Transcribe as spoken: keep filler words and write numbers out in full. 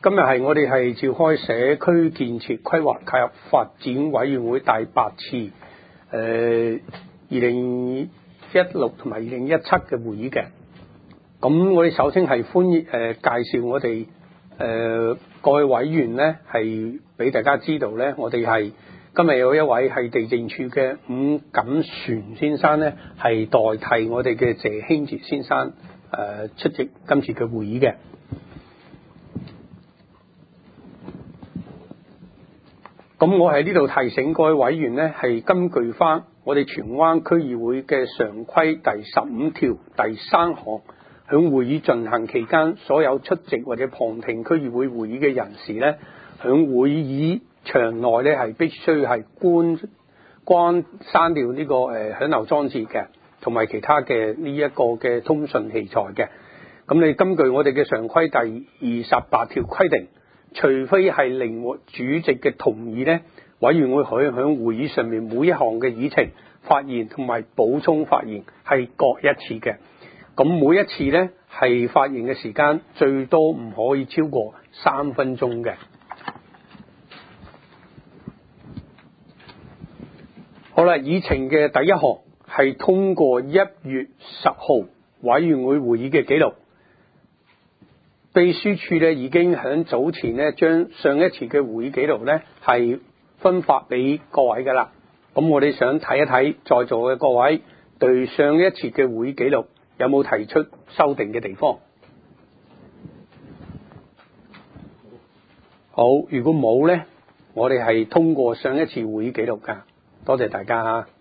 今日係我哋係召開社區建設規劃及發展委員會第八次誒二零一六同埋二零一七嘅會議嘅。咁我哋首先係歡迎誒、呃、介紹我哋誒、呃、各位委員咧，係俾大家知道咧，我哋係今日有一位係地政處嘅伍錦船先生咧，係代替我哋嘅謝興哲先生誒、呃、出席今次嘅會議嘅。咁我喺呢度提醒各位委員呢，係根據翻我哋荃灣區議會嘅常規第十五條第三項，響會議進行期間，所有出席或者旁聽區議會會議嘅人士呢，響會議場內呢係必須係關關刪掉呢個誒響漏裝置嘅，同埋其他嘅呢一個嘅通訊器材嘅。咁你根據我哋嘅常規第二十八條規定，除非係另獲主席嘅同意呢，委員會可以喺會議上面每一項嘅議程發言同埋補充發言係各一次嘅。咁每一次呢係發言嘅時間最多唔可以超過三分鐘嘅。好啦，議程嘅第一項係通過一月十號委員會會議嘅記錄。秘書處咧已經喺早前咧將上一次嘅會議記錄咧係分發俾各位噶啦。咁我哋想睇一睇在座嘅各位對上一次嘅會議記錄有冇提出修訂嘅地方？好，如果冇咧，我哋係通過上一次會議記錄噶。多謝大家吓。